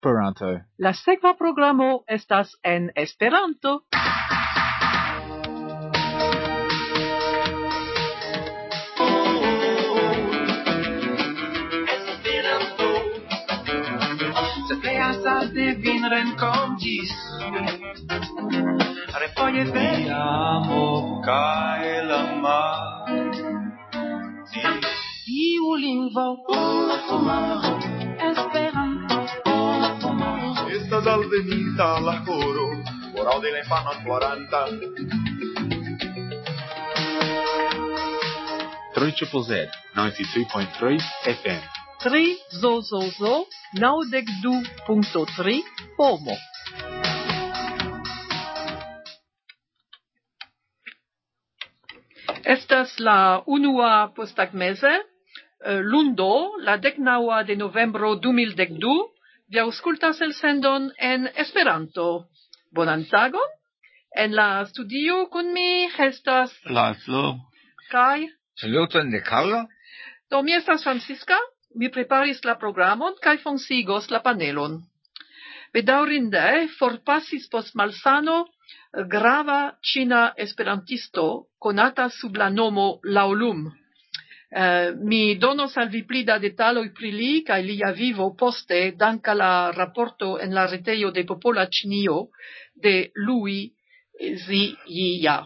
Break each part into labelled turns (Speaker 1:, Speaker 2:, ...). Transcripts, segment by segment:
Speaker 1: Esperanto.
Speaker 2: La sekva programo estas en Esperanto.
Speaker 3: De vin renkontis refoje vi amo kaj la mar iu lingvo Esperanto estas alvenita la koro por aŭdi la infanon ploranta
Speaker 1: Z 93.3 FM
Speaker 2: 3 zozozo 92.3 pomo. Estas la unua posttagmeze, lundo, la 19 de novembro 2012, vi aŭskultas elsendon en Esperanto. Bonan tagon. En la studio kun mi estas
Speaker 4: Laszlo.
Speaker 2: Kaj
Speaker 4: Saluton de Carlo.
Speaker 2: do mi estas Francisca. Mi preparis la programon kaj fonsigos la panelon. Bedaŭrinde forpasis post malsano grava ĉina esperantisto konata sub la nomo Laolum. Mi donos al vi pli da detaloj pri li kaj lia vivo poste dank al la raporto en la retejo de Popola Ĉinio de Louis Zijia.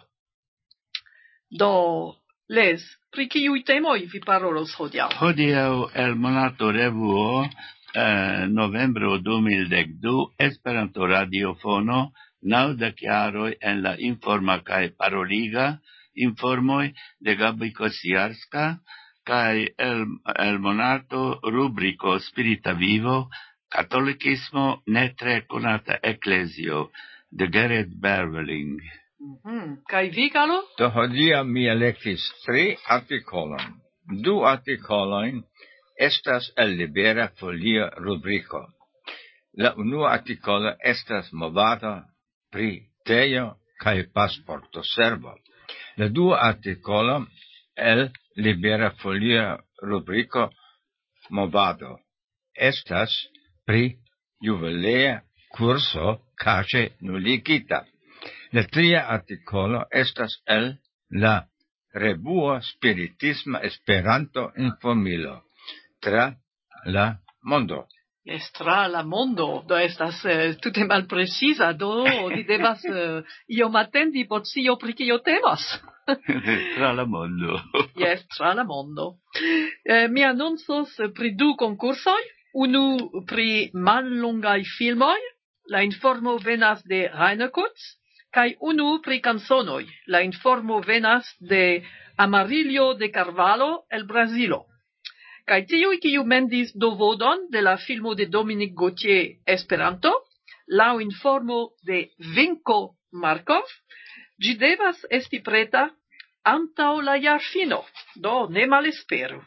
Speaker 2: Do, Les, pri kiuj temoj vi parolos hodiaŭ?
Speaker 4: Hodiaŭ el monato revuo novembro 2012 Esperanto radiofono 90 jaroj en la informa kaj paroliga informoj de Gabi Kosiarska kaj el monato rubriko Spirita Vivo Katolikismo ne tre konata eklezio de Gerrit Berveling.
Speaker 2: Kaj vi, Carlo?
Speaker 5: Do hodiaŭ mi elektis 3 artikolojn. 2 artikolojn estas el Libera Folio rubriko. La unua artikolo estas movado pri tejo kaj pasporto servo. La dua artikolo el Libera Folio rubriko movado estas pri jubilea kurso kaŝe nuligita. La tria artikolo estas el la revuo Spiritisma Esperanto informilo tra la mondo.
Speaker 2: Tra la mondo, do estas tute malprecisa, do ni devas iom atendi por scio pri kio temas.
Speaker 4: Tra la mondo.
Speaker 2: Yes, tra la mondo. Mi anoncos pri 2 konkursoj, unu pri mallongaj filmoj, la informo venas de Rainer Kutz, kaj unu pri kanzonoj, la informo venas de Amarillo de Carvalho el Brazilo. Kaj tiuj kiu mendis dovodon de la filmo de Dominique Gauthier Esperanto, laŭ informo de Vinko Markov, ĝi devas esti preta antaŭ la jarfino, do ne malesperu.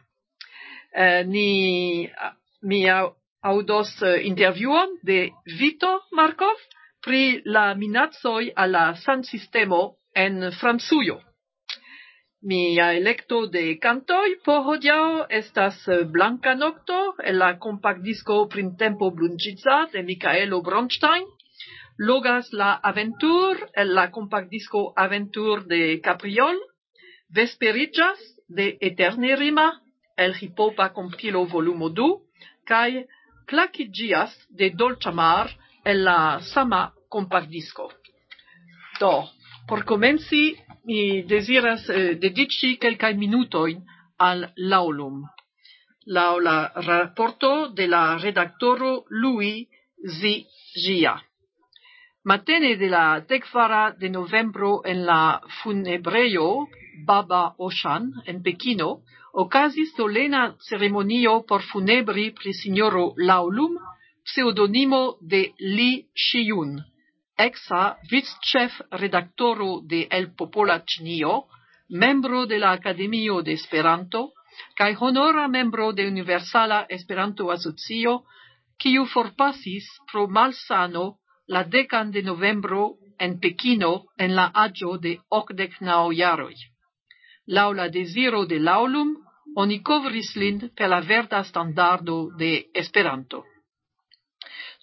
Speaker 2: Mi aŭdos intervjuon de Vito Markov pri la minacoj al la sansistemo en Francujo. Mia elekto de kantoj por hodiaŭ estas Blanka nokto el la kompaktdisko Printempo Blunĝica de Mikaelo Bronstein, Logas la Aventur el la kompaktdisko Aventur de Capriol, Vesperiĝas de Eternerima el Hipopa kompilo volumo 2 kaj Klakiĝias de Dolĉa Mar el la sama kompaktdisko. Do, por komenci, mi deziras dediĉi kelkajn minutojn al Laolum. Laŭ la raporto de la redaktoro Louis Zijia. Matene de la 10 de novembro en la funebrejo Baba Oshan en Pekino okazis solena ceremonio por funebri pri sinjoro Laolum, pseudonimo de Li Shiyun, exa vicchef redaktoro de El Popola Ĉinio, membro de la Akademio de Esperanto, kaj honora membro de Universala Esperanto-Asocio, kiu forpasis pro malsano la 10 de novembro en Pekino en la aĝo de 89 jaroj. Laŭ la deziro de Laolum, oni kovris lin per la verda standardo de Esperanto.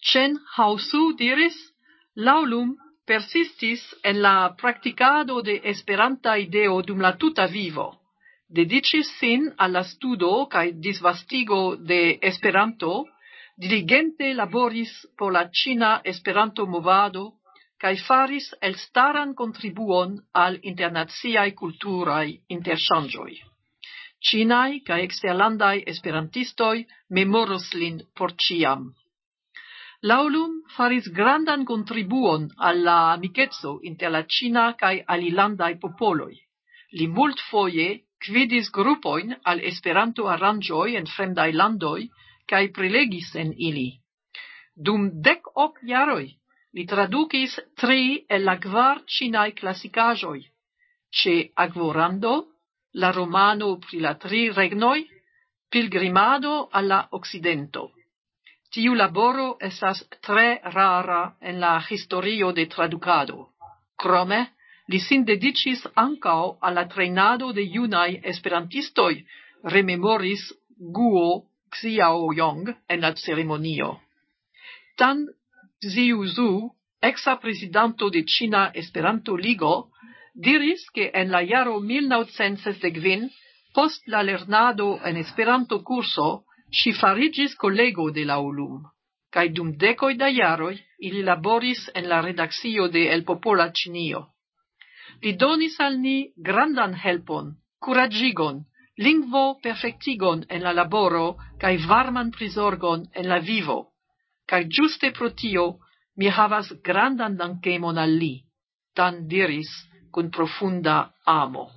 Speaker 2: Chen Haosu diris, Laulum persistis en la practicado de esperanta ideo dum la tuta vivo. Dedicis sin alla studo cae disvastigo de Esperanto, diligente laboris por la Cina Esperanto movado, cae faris elstaran contribuon al internaziae culturae interchangioi. Cinai cae exterlandai esperantistoi memoros lin por ciam. Laulum faris grandan contribuon alla amicetso inter la Cina cae alilandai popoloi. Li multfoje gvidis gruppoin al Esperanto arangioi en fremdai landoi, cae prelegis en ili. Dum 10 jaroi, li traducis 3 el la 4 cinai classicajoi, ce Agvorando, la romano pri la 3 regnoi, Pilgrimado alla Occidento. Tiu laboro estas tre rara en la historio de traducado. Crome, li sin dedicis ancao alla trainado de junai esperantistoi, rememoris Guo Xiaoyong en la ceremonio. Tan Xiuzhu, exa presidanto de Cina Esperanto Ligo, diris que en la jaro 1965, post la lernado en Esperanto curso, si farigis collego de Laulum, cae dum decoi da jaroi ili laboris en la redaccio de El Popola Cinio. Li donis al ni grandan helpon, curagigon, lingvo perfectigon en la laboro, cae varman prisorgon en la vivo, cae giuste pro tio mi havas grandan dankemon al li, tan diris cun profunda amo.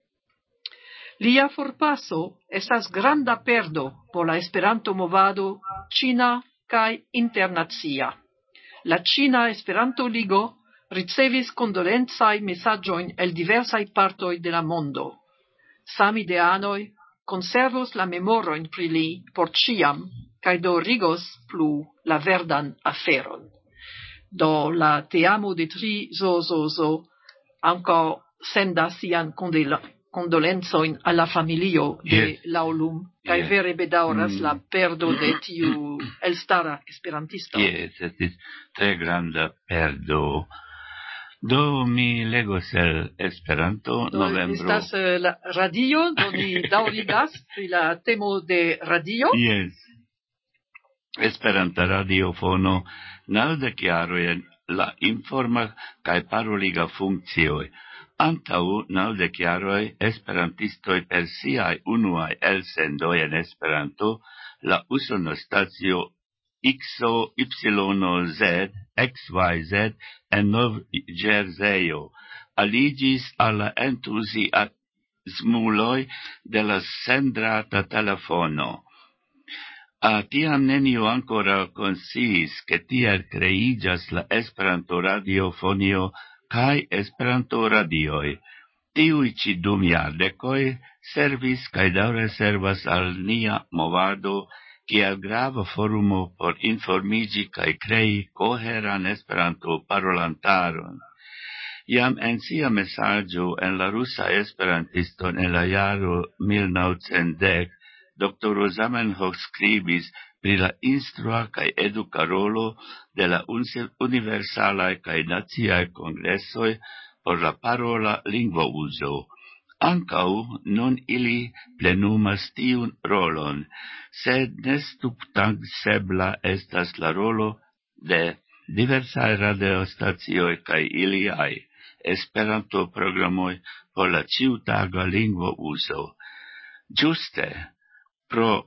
Speaker 2: Lia forpaso estas granda perdo por la Esperanto movado Cina cae internazia. La Cina Esperanto Ligo ricevis condolenzai messagioin el diversai partoi de la mondo. Samideanoi conservos la memoroin pri li por ciam, cae do rigos plu la verdan aferon. Do la teamo de Tri Zozozo anco senda sian condolenzoin alla familio de Laulum, cae vere bedauras la perdo de tiu elstara esperantisto.
Speaker 4: Estis tre granda perdo. Do mi legos el Esperanto novembro.
Speaker 2: Estas la radio, do ni daŭrigas pri la temo de radio.
Speaker 4: Esperanta radiofono 90 jarojn la informa kaj paroliga funkcioj. Antau 90 jaroj esperantistoj per siaj unuaj elsendoj en Esperanto, la usona stacio XYZ, XYZ en Nov-Ĝerzejo aliĝis al la entuziasmuloj de la sendrata telefono. Tiam neniu ancora konsciis ke tiel kreiĝas la Esperanto radiofonio kaj Esperanto radioj. Tiuj ĉi dum jardekoj servis kaj daŭre servas al nia movado kiel grava forumo por informiĝi kaj krei koheran Esperanto parolantaron. Jam en sia mesaĝo en la rusa esperantisto en la jaro 1910, Dr. Zamenhof skribis pri la instrua kaj eduka rolo de la universalaj kaj naciaj kongresoj por la parola lingvouzo. Ankaŭ nun ili plenumas tiun rolon, sed nestuptaksebla estas la rolo de diversaj radiostacioj kaj iliaj Esperanto-programoj por la ĉiutaga lingvouzo. Ĝuste pro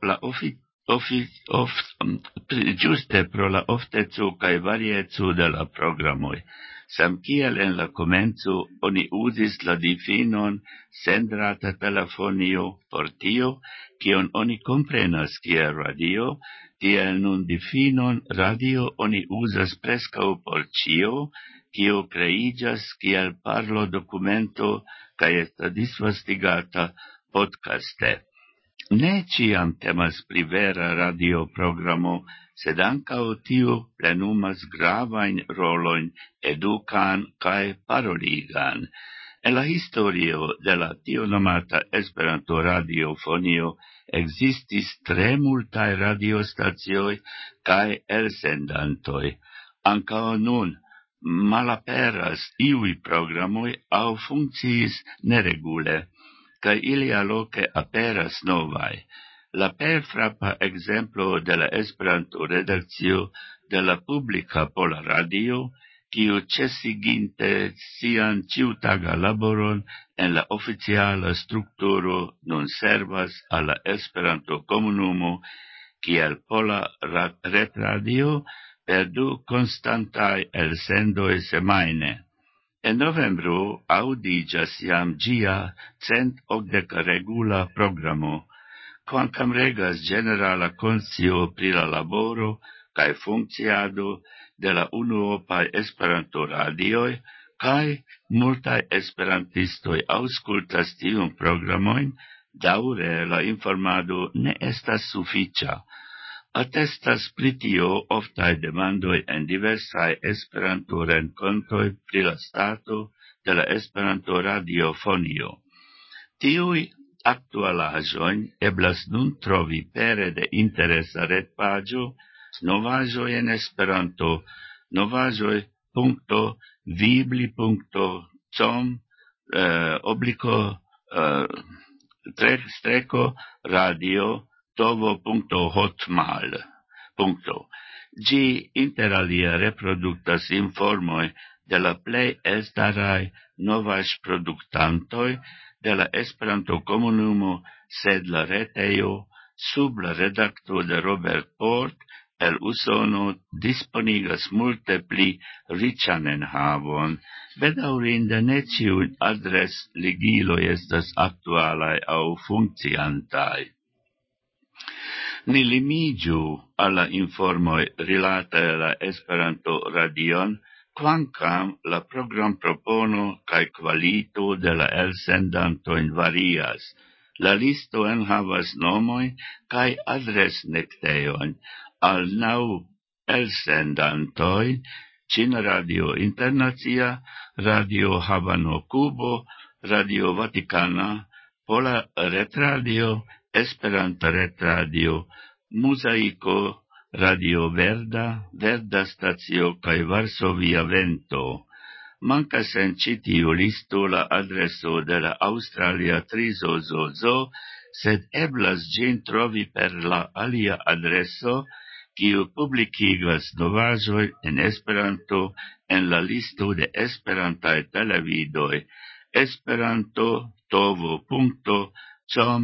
Speaker 4: la ofteco kaj varieco de la programoj. Samkiel en la komenco oni uzis la difinon sendrata telefonio por tio, kion oni komprenas kiel radio, tiel nun difinon radio oni uzas preskaŭ por ĉio, kio kreiĝas kiel parlo dokumento kaj estas disvastigata podcaste. Ne ciam temas pri vera radioprogramo, sed ankaŭ tiu plenumas gravajn rolojn edukan kaj paroligan. En la historio de la tio nomata Esperanto radiofonio existis tre multae radiostacioi cae elsendantoi. Ancao nun malaperas iui programoi au funcciis neregule, cae ilia loce aperas novae. La perfrapa exemplo de la Esperanto redaccio de la Publica Pola Radio, kiu cesiginte sian ciutaga laboron en la oficiala strukturo nun servas a la Esperanto komunumo kiel Pola Retradio per 2 constantai elsendoi semaine. En novembro audigas jam gia 180 regula programo, quancam regas generala conscio pri la laboro cae funcciado de la unuopae Esperanto radioi, cae multae esperantistoi auscultas tiun programoin, daure la informado ne estas suficia. Attestas pri tio oftae demandoi en diversae Esperanto rencontoi pri la stato de la Esperanto radiofonio. Tiui actualajoin eblas nun trovi pere de interesa retpagio Novaĵoj en Esperanto, novaĵoj.vibli.com /radio tovo.hotmail. Gi inter alia reproduktas informoj de la plej elstaraj novaĵ-produktantoj de la Esperanto komunumo, sed la retejo sub la redakto de Robert Port el Usono disponigas multe pli riĉan enhavon, bedaŭrinde ne ĉiuj adresligiloj estas aktualaj aŭ funkciantaj. Ni limiĝu al la informoj rilate la Esperanto radion, kvankam la programpropono kaj kvalito de la elsendantoj varias. La listo enhavas nomojn kaj adresnektejojn al 9 elsendantoj: Ĉina Radio Internacia, Radio Havano Kubo, Radio Vatikana, Pola Retradio, Esperanta Retradio, Muzaiko, Radio Verda, Verda Stacio kaj Varsovia Vento. Mancas en ĉi tiu listo la adreso de la Australia Trizozozo, sed eblas ĝin trovi per la alia adreso, kiu publikigas novaĵoj en Esperanto en la listo de esperantaj televidoj esperanto.tovo.com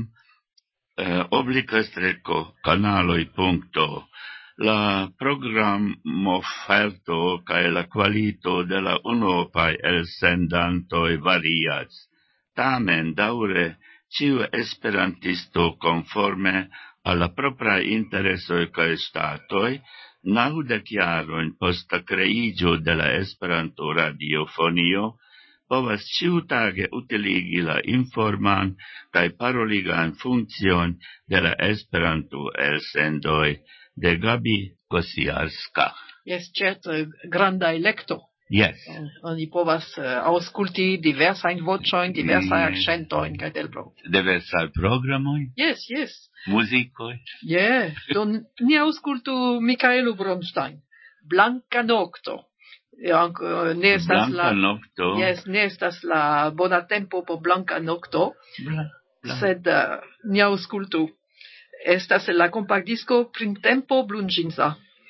Speaker 4: /kanaloj. La programoferto kaj la kvalito de la unuopaj elsendantoj varias. Tamen daŭre ĉiu esperantisto konforme al la propraj interesoj kaj ŝtatoj 90 jarojn post la kreiĝo de la Esperanto radiofonio povas ĉiutage utiligi la informan kaj paroligan funkcion de la Esperanto elsendoj de Gabi Kosiarska.
Speaker 2: Yes, certe granda electo.
Speaker 4: Yes.
Speaker 2: Oni povas aŭskulti diversajn voĉojn, diversajn akĉentojn kaj telpro.
Speaker 4: Diversaj programoj?
Speaker 2: Yes.
Speaker 4: Muzikoj?
Speaker 2: Yeah. Do ni aŭskultu Mikaelo Bronstein. Blanka nokto. Ne estas
Speaker 4: Blanka nokto.
Speaker 2: Yes, ne estas la bona tempo por blanka nokto. Sed ni aŭskultu. Estas la kompaktdisko Printempo blunĝinsa.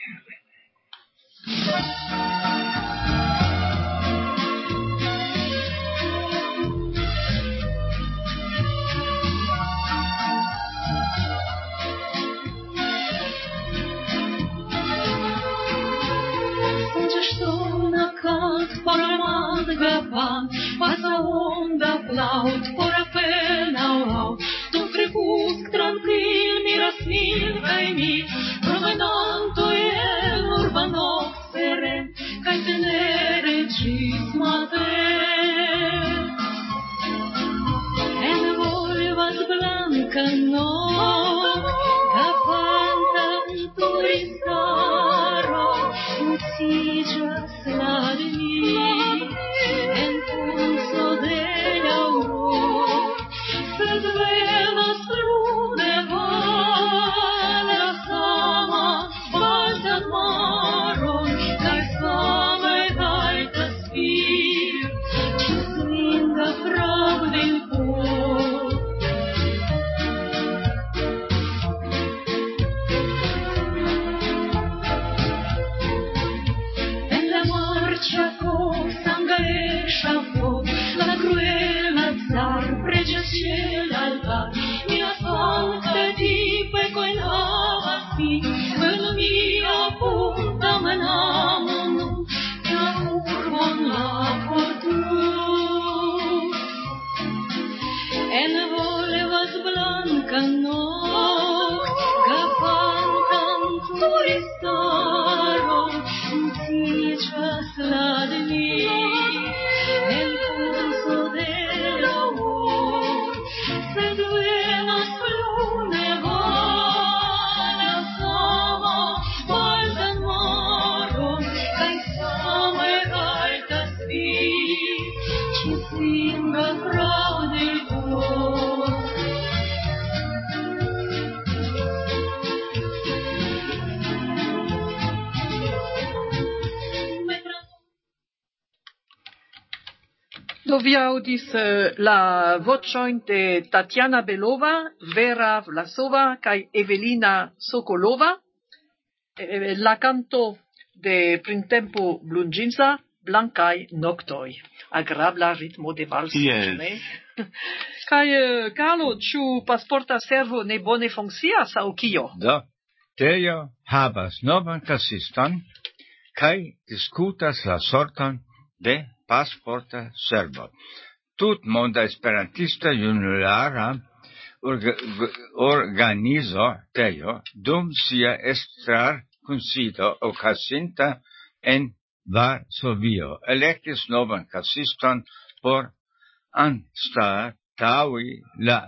Speaker 6: Passa onda flaut, fora pena laut, dum crepusc tranquil miras min cae mi, promenanto en urbano seren, cae tenere cis maten. Envolvas blanca noc, capanta turistaro, nucijas la de mi, en pulso de singa frau del cor.
Speaker 2: Do vi audis la voĉojn de Tatiana Belova, Vera Vlasova kaj Evelina Sokolova. La canto de Printempo Blunĝinsa, Blankaj noktoj. Agrabla ritmo de valso,
Speaker 4: Yes.
Speaker 2: ĉu ne? Kaj Carlo, ĉu pasporta servo ne bone funkcias aŭ kio?
Speaker 5: Do, Teo havas novan kasiston, kaj diskutas la sorton de pasporta servo. Tutmonda esperantista junulara organizo Teo dum sia estrar kunsido okazinta en Varsovio elektis novan kasiston por anstataŭi la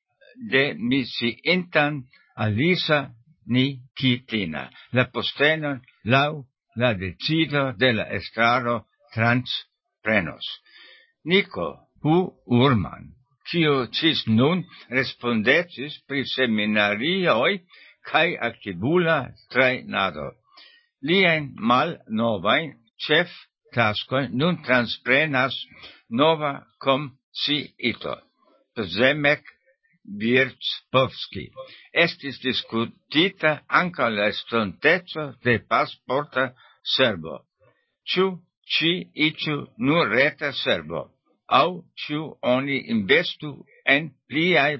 Speaker 5: demisiintan Alisa Nikitina, la postenon laŭ la decido de la estraro transprenos. Nico Urman, kiu cis nun respondecis pri seminarioj kaj aktivula trejnado. Liajn malnovajn ĉeftaskojn nun transprenas nova komisiito. Zemek Wierzbowski. Estis diskutita ankaŭ la estonteco de pasporta servo. Ĉu ĝi iĝu nur reta servo, aŭ ĉu oni investu en pliaj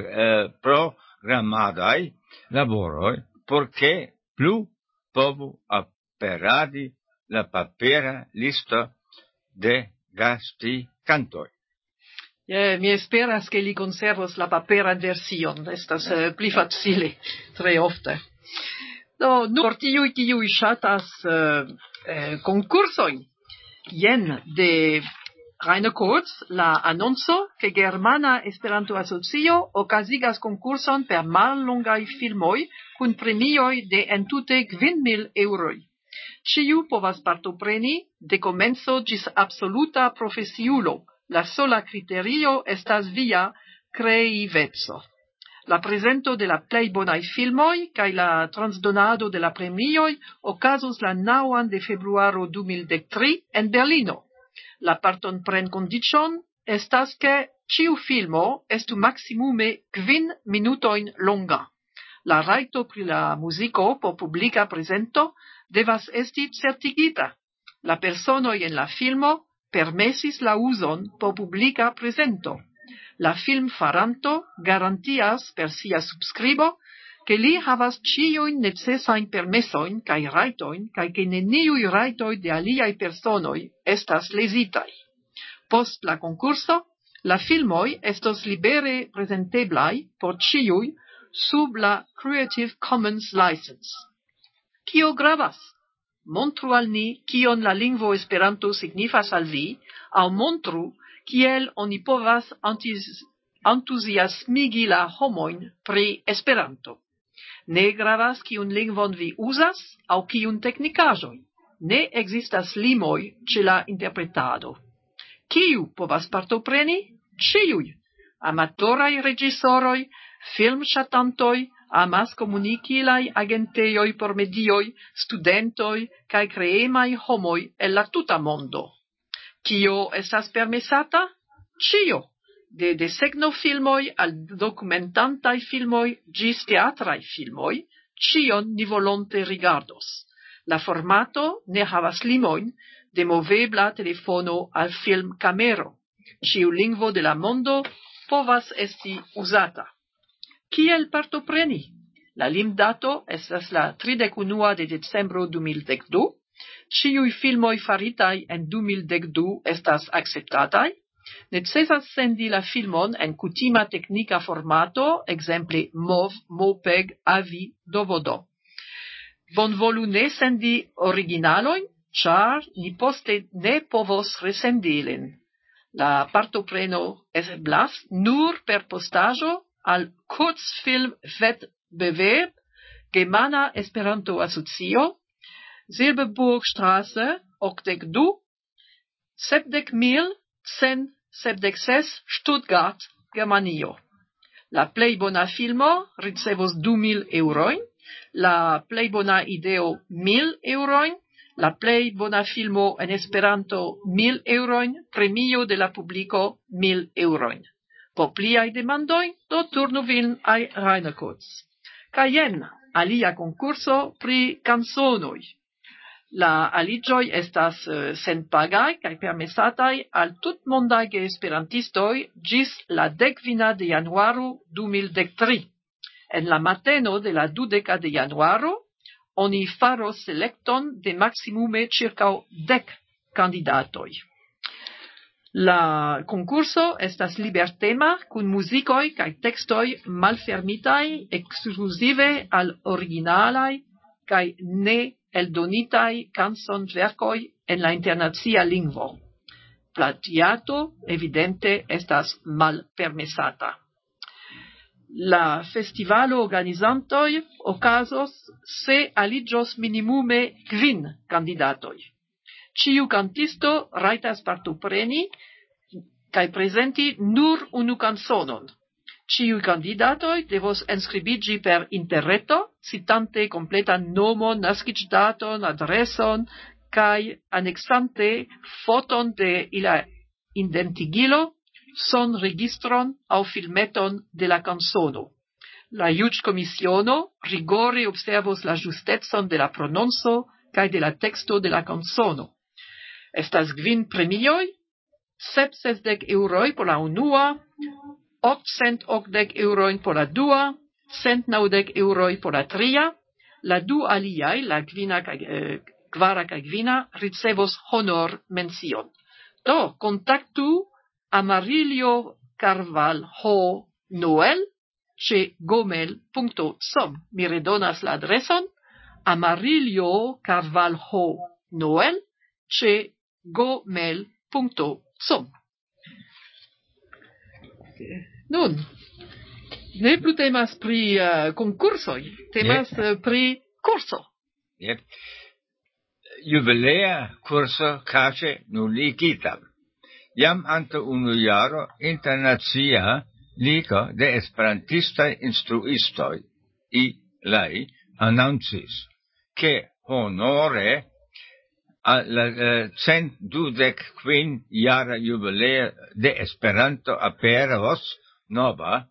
Speaker 5: programadaj laboroj, por ke plu povu aperadi la papera listo de gastikantoj.
Speaker 2: Mi esperas che li conservos la paperan version. Estas pli facile, tre ofte. Do, nur tiui, kiui ŝatas konkursojn. Jen de Rainer Kurz la annonco che Germana Esperanto Asocio okazigas konkurson per mallongaj filmoj kun premioj de entute 5.000 euroj. Ĉiu povas partopreni de komenco ĝis absoluta profesiulo. La sola criterio estas via kreiveco. La presento de la plej bonaj filmoj kaj la transdonado de la premioj okazos la 9 de februaro 2013 en Berlino. La partonprenkondiĉon estas ke ĉiu filmo estu maksimume 5 minutojn longa. La rajto pri la muziko por publika prezento devas esti certigita. La personoj en la filmo permesis la uzon por publika prezento. La filmfaranto garantias per sia subskribo ke li havas ĉiujn necesajn permesojn kaj rajtojn kaj ke neniuj rajtoj de aliaj personoj estas lezitaj. Post la konkurso, la filmoj estos libere prezenteblaj por ĉiuj sub la Creative Commons license. Kio gravas? Montru al ni kion la lingvo Esperanto signifas al vi, aŭ montru kiel oni povas entuziasmigi la homojn pri Esperanto. Ne gravas kiun lingvon vi uzas aŭ kiun teknikaĵojn. Ne ekzistas limoj ĉe la interpretado. Kiu povas partopreni? Ĉiuj. Amatoraj reĝisoroj, filmŝatantoj, amaskomunikilaj agentejoj por medioj, studentoj kaj kreemaj homoj el la tuta mondo. Kio estas permesata? Ĉio, de desegnofilmoj al dokumentantaj filmoj ĝis teatraj filmoj, ĉion ni volonte rigardos. La formato ne havas limojn, de movebla telefono al filmkamero. Ĉiu lingvo de la mondo povas esti uzata. Kiel partopreni? La limdato estas la 31 de decembro 2012. Ĉiuj filmoj faritaj en 2012 estas akceptataj. Necesas sendi la filmon en kutima teknika formato, ekzemple MOV, MOPEG, AVI, DVD. Bonvolu ne sendi originalojn, ĉar ni poste ne povos resendi ilin. La partopreno eblas nur per postaĵo al Kurzfilmwettbewerb Germana Esperanto Asocio, Silberburgstraße 82 70.100 76 Stuttgart, Germanio. La plej bona filmo ricevos 2000 eurojn, la plej bona ideo 1000 eurojn, la plej bona filmo en Esperanto 1000 eurojn, premio de la publiko 1000 eurojn. Po pliaj demandoj, do turnu vin al Rainer Kotz. Kaj jen alia konkurso pri kanzonoj. La aliĝoj estas senpagaj kaj permesataj al tutmondaj geesperantistoj ĝis la 19 de januaro 2013. En la mateno de la 20 de januaro oni faros selekton de maksimume ĉirkaŭ 10 kandidatoj. La konkurso estas libertema kun muzikoj kaj tekstoj malfermitaj ekskluzive al originalaj kaj ne eldonitaj kanzonverkoj en la internacia lingvo. Plagiato evidente estas malpermesata. La festivalo organizantoj okazos se aliĝos minimume 5 kandidatoj. Ĉiu kantisto rajtas partopreni kaj prezenti nur unu kanzonon. Ĉiuj kandidatoj devos enskribiĝi per interreto, citante kompletan nomon, naskiĝdaton, adreson kaj aneksante foton de ila identigilo, sonregistron aŭ filmeton de la kanzono. La juĝkomisiono rigore observos la ĝustecon de la prononco kaj de la teksto de la kanzono. Estas 5 premioj, 760 euroj por la unua, 880 eurojn por la dua, 190 euroj por la tria, la du aliaj, la kvara kaj kvina, ricevos honor mencion. Do, kontaktu Amarillo Carvalho Noel ĉe gmail.com. Mi redonas la adreson Amarillo Carvalho Noel ĉe gmail.com. Nun, ne plu temas pri konkursoj, temas pri kurso.
Speaker 5: Yep. Jubilea kurso kaŝe nuligita. Jam antaŭ unu jaro internacia ligo de esperantistaj instruistoj (ILAI) anoncis, ke honore al la 125 jara jubileo de Esperanto aperos nova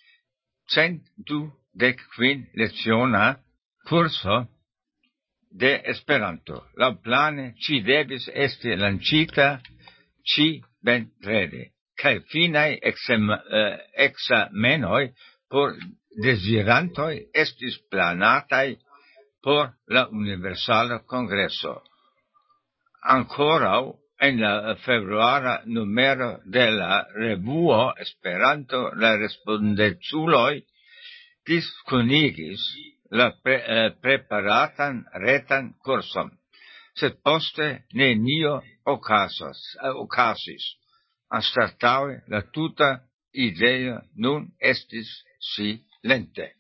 Speaker 5: 125 leziona kurso de Esperanto. La plane ci devis esti lancita ci vendrede, kaj finaj ekzamenoj por dezirantoj estis planataj por la Universala Kongreso. Ankoraŭ en la februara numero de la revuo Esperanto la respondeculoj diskonigis la preparatan retan kurson, sed poste nenio okazis. Anstataŭe la tuta ideo nun estis silente.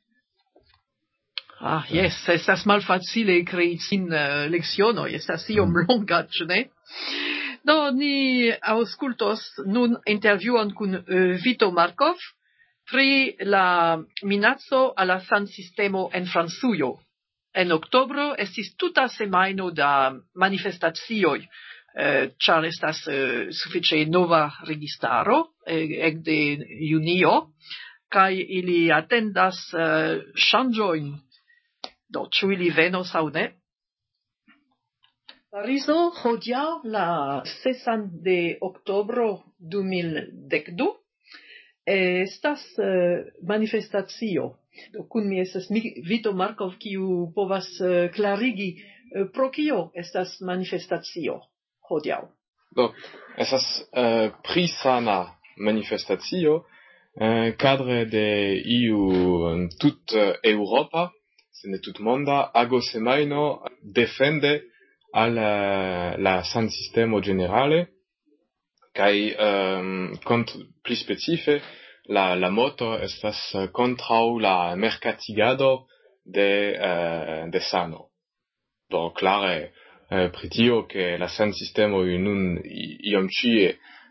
Speaker 2: Yes, estas malfacile krei sin lekcionoj, estas iom longa, ĉu ne? Do, ni aŭskultos nun intervjuon kun Vito Markov pri la minaco al la sansistemo en Francujo. En oktobro estis tuta semajno da manifestacioj, ĉar estas sufiĉe nova registaro ekde junio, kaj ili atendas ŝanĝojn. Do, ĉu ili venos aŭ ne? Parizo, hodiaŭ, la 6 de oktobro 2012, estas manifestacio. Do, kun mi estas Vito Markov, kiu povas klarigi pro kio estas manifestacio hodiaŭ.
Speaker 7: Do, estas pri sana manifestacio cadre de iu tut Europa, se ne tutmonda, ago semajno defende al la sansistemo generale, kaj pli specife la moto estas kontraŭ la merkatigado de sano. Do klare pri tio ke la sansistemo nun iom ĉie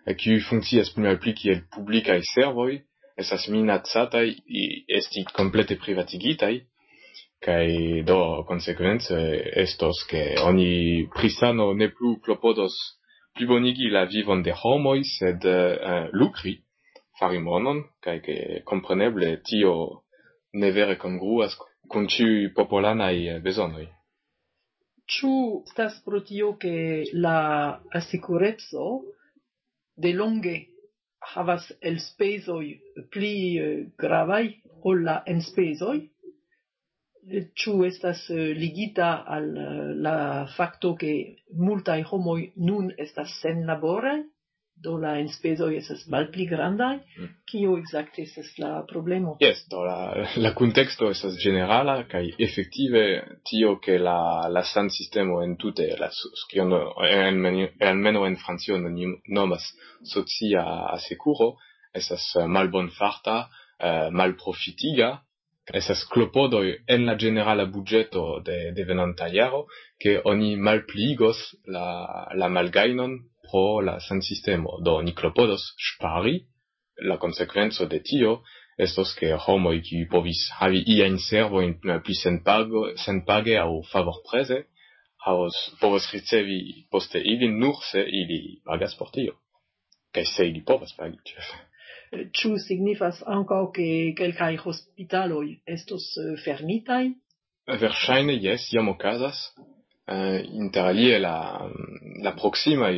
Speaker 7: kiu funkcias pli malpli kiel publikaj servoj, estas minacataj esti komplete privatigitaj, kaj do konsekvence estos ke oni pri sano ne plu klopodos plibonigi la vivon de homoj, sed lukri, fari monon, kaj ke kompreneble tio ne vere kongruas kun ĉiuj popolanaj bezonoj.
Speaker 2: Ĉu estas pro tio ke la asekureco de longe havas elspezoj pli gravaj ol la enspezoj? Ĉu estas ligita al la fakto ke multaj homoj nun estas senlaboraj, do la enspezoj estas malpli grandaj? Kio ekzakte estas la problemo?
Speaker 7: Yes, do la kunteksto estas ĝenerala kaj efektive tio ke la sansistemo entute kion almeno en Francio oni nomas socia asekuro estas malbonfarta, malprofitiga. Estas klopodoj en la ĝenerala budĝeto de venonta jaro ke oni malpliigos la malgajnon pro la sansistemo. Do oni klopodos ŝpari. La konsekvenco de tio estos ke homoj kiuj povis havi iajn servojn pli senpage aŭ favorpreze povos ricevi poste ilin nur se ili pagas por tio. Kaj se ili povas pagi.
Speaker 2: Ĉu signifas ankaŭ ke kelkaj hospitaloj estos fermitaj?
Speaker 7: Verŝajne jes, jam okazas. Inter alie la proksimaj,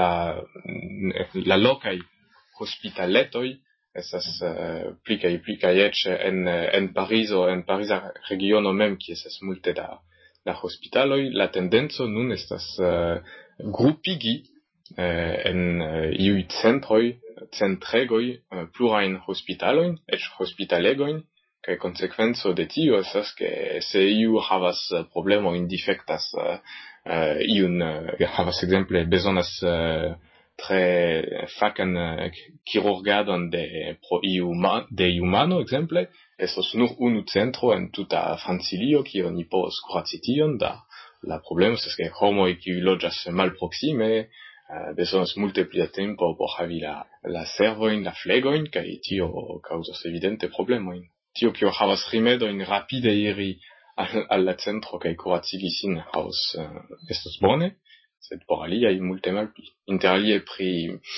Speaker 7: la lokaj hospitaletoj estas pli kaj eĉ en Parizo, en Pariza regiono mem, kie estas multe da hospitaloj, la tendenco nun estas grupigi en iuj centregoj plurajn hospitalojn, eĉ hospitalegojn, kaj konsekvenco de tio estas ke se iu havas problemojn, difektas iun, havas ekzemple bezonas tre fakan kirurgadon de iu mano, ekzemple, estos nur unu centro en tuta Francilio, kie oni povos kuraci tion. La problemo estas ke homoj kiuj loĝas malproksime bezonas multe pli da tempo por havi la servojn, la flegojn, kaj tio kaŭzas evidente problemojn. Tio kio havas rimedojn rapide iri al la centro kaj kuracigi sin estos bone, sed por aliaj multe malpli. Inter alie pri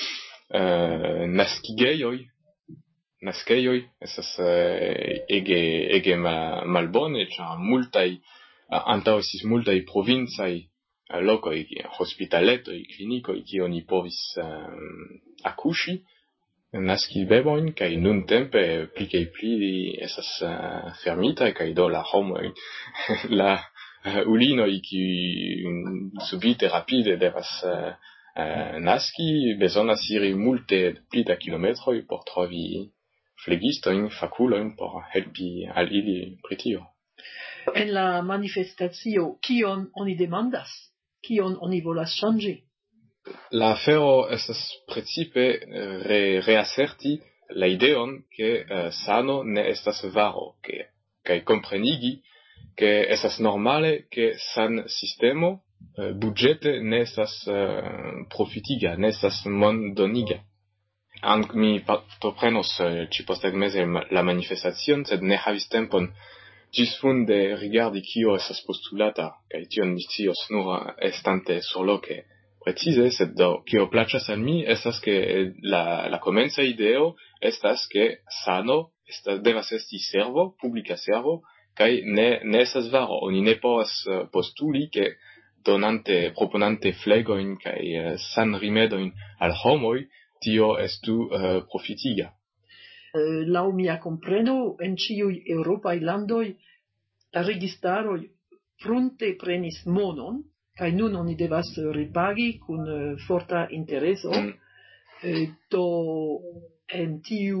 Speaker 7: naskejoj estas ege malbone, ĉar antaŭ estis multaj provincaj lokoj, hospitaletoj, klinikoj, kie oni povis akuŝi, naski bebojn, kaj nuntempe pli kaj pli estas fermitaj, kaj do la homoj, la ulinoj, kiuj subite rapide devas naski, bezonas iri multe pli da kilometroj por trovi flegistojn, fakulojn por helpi al ili pri tio.
Speaker 2: En la manifestacio, kion oni demandas? Kion oni volas ŝanĝi?
Speaker 7: La afero estas precipe reaserti la ideon ke sano ne estas varo, kaj komprenigi ke estas normale ke sansistemo budĝete ne estas profitiga, ne estas mondoniga. Mi partoprenos ĉi-posttagmeze la manifestacion, sed ne havis tempon ĝisfunde rigardi kio estas postulata, kaj tion mi scios nur estante surloke precize, sed do kio plaĉas al mi estas ke la komenca ideo estas ke sano devas esti servo, publika servo, kaj ne estas varo. Oni ne povas postuli ke proponante flegojn kaj sanrimedojn al homoj, tio estu profitiga.
Speaker 2: Laŭ mia kompreno, en ĉiuj eŭropaj landoj la registaroj prunte prenis monon, kaj nun oni devas repagi kun forta intereso. Do en tiu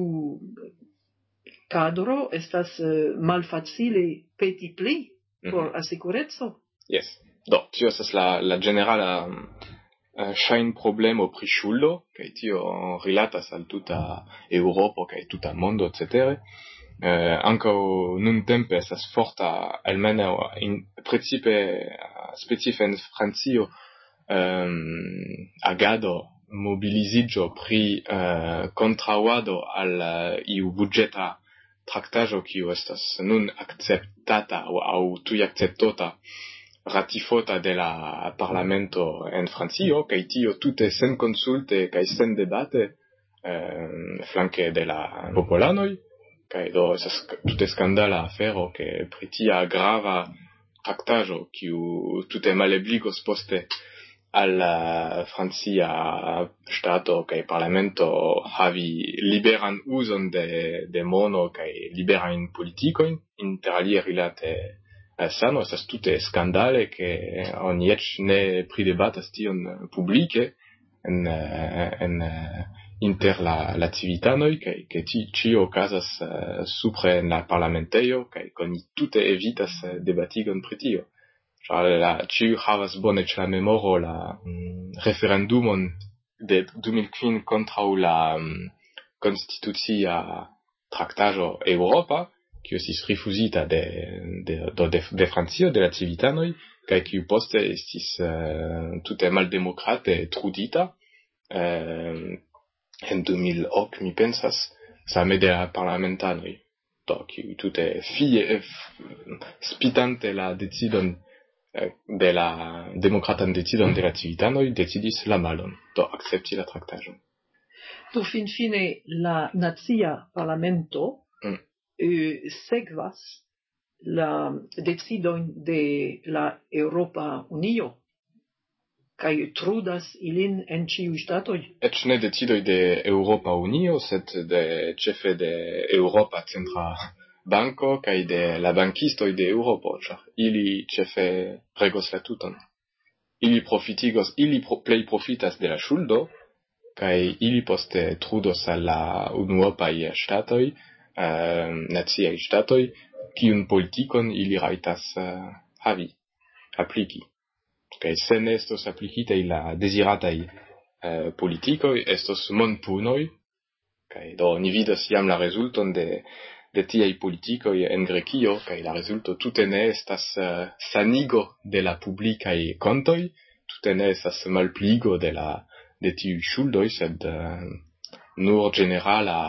Speaker 2: kadro estas malfacile peti pli por asekureco.
Speaker 7: Yes. Do tio estas la ĝenerala ŝajnproblemo pri ŝuldo, kaj tio rilatas al tuta Eŭropo kaj tuta mondo cetere. Ankaŭ nuntempe estas forta, almenaŭ precipe en Francio, agado mobilizigio pri contraŭado al iu budĝeta traktaĵo kiu estas nun akceptata aŭ tuj akceptota ratifota de la parlamento en Francio, kaj tio tute senkonsulte kaj sendebate flanke de la popolanoj, kaj do estas tute skandala afero ke pri tia grava traktaĵo kiu tute malebligos poste al Francia ŝtato kaj parlamento havi liberan uzon de mono kaj liberajn politikojn, interalie rilate sano, estas tute skandale ke oni eĉ ne pridebatas tion publike en inter la civitanoj, kaj ke ĉio okazas supre en la parlamentejo, kaj oni tute evitas debatigon pri tio. Ĉiu havas bone ĉe la memoro la referendumon de 2005 kontraŭ la konstitucia traktaĵo eŭropa, kiu estis rifuzita de Francio, de la civitanoj, kaj kiu poste estis tute maldemokrate trudita en 2008, mi pensas, same de la parlamentanoj, do kiu tute spitante la decidon de la demokratan decidon de la civitanoj decidis la malon, do akcepti la traktaĵon.
Speaker 2: Do finfine la nacia parlamento sekvas la decidojn de la Eŭropa Unio kaj trudas ilin en ĉiuj ŝtatoj.
Speaker 7: Eĉ ne decidoj de Eŭropa Unio, sed ĉefe de Eŭropa Centra Banko kaj de la bankistoj de Eŭropo, ĉar ili ĉefe regos la tuton. Ili plej profitas de la ŝuldo, kaj ili poste trudos al la unuopaj ŝtatoj, naciaj ŝtatoj, kiun politikon ili rajtas havi, apliki. Kaj se ne estos aplikitaj la dezirataj politikoj, estos monpunoj, kaj do ni vidas jam la rezulton de tiaj politikoj en Grekio, kaj la rezulto tute ne estas sanigo de la publikaj kontoj, tute ne estas malpliigo de tiuj ŝuldoj, sed nur ĝenerala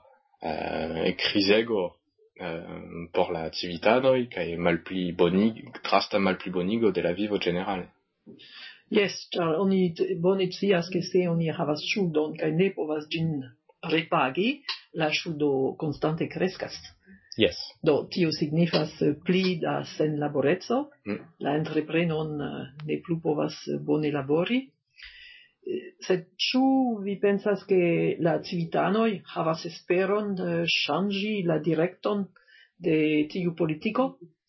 Speaker 7: krizego por la civitanoj kaj drasta malplibonigo de la vivo ĝenerale.
Speaker 2: Yes, ĉar oni bone scias ke se oni havas ŝuldon kaj ne povas ĝin repagi, la ŝuldo konstante kreskas.
Speaker 7: Yes.
Speaker 2: Do tio signifas pli da senlaboreco, la entreprenon ne plu povas bone labori. Sed ĉu vi pensas ke la civitanoj havas esperon ŝanĝi la direkton de tiu politiko?